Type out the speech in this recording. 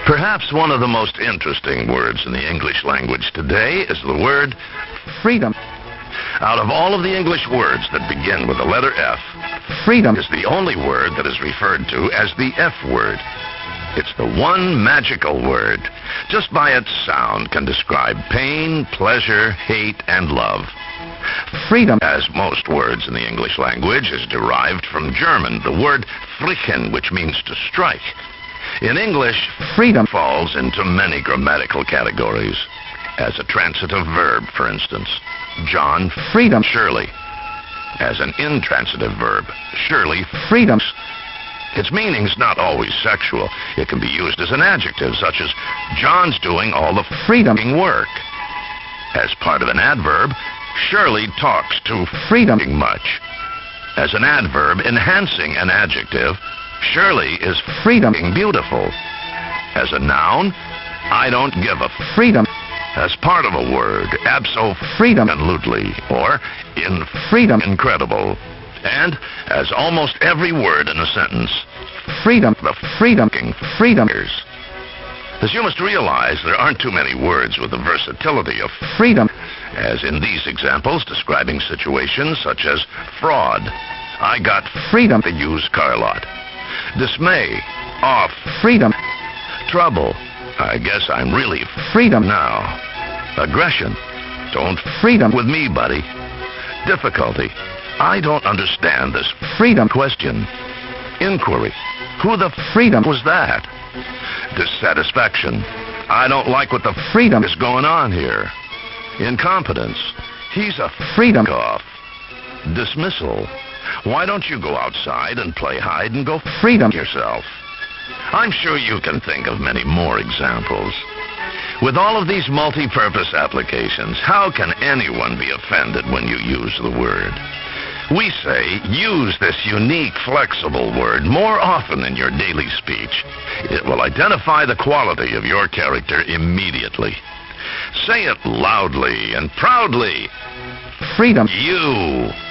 Perhaps one of the most interesting words in the English language today is the word freedom. Out of all of the English words that begin with the letter F, freedom is the only word that is referred to as the F word. It's the one magical word. Just by its sound can describe pain, pleasure, hate, and love. Freedom, as most words in the English language, is derived from German, the word flicken, which means to strike. In English, freedom falls into many grammatical categories. As a transitive verb, for instance, John freedom Shirley. As an intransitive verb, Shirley freedoms. Its meaning's not always sexual. It can be used as an adjective, such as John's doing all the freedoming work. As part of an adverb, Shirley talks to freedoming much. As an adverb enhancing an adjective, Shirley is freedoming beautiful. As a noun, I don't give a freedom. As part of a word, abso-freedom-lutely, or in freedom incredible. And as almost every word in a sentence, freedom, the freedoming freedomers. As you must realize, there aren't too many words with the versatility of freedom, as in these examples describing situations such as fraud. I got freedom to use car lot. Dismay, off, freedom. Trouble, I guess I'm really freedom now. Aggression, don't freedom with me, buddy. Difficulty, I don't understand this freedom question. Inquiry, who the freedom was that? Dissatisfaction, I don't like what the freedom is going on here. Incompetence, he's a freedom off. Dismissal, why don't you go outside and play hide and go freedom yourself? I'm sure you can think of many more examples. With all of these multi-purpose applications, how can anyone be offended when you use the word? We say, use this unique, flexible word more often in your daily speech. It will identify the quality of your character immediately. Say it loudly and proudly. Freedom. You.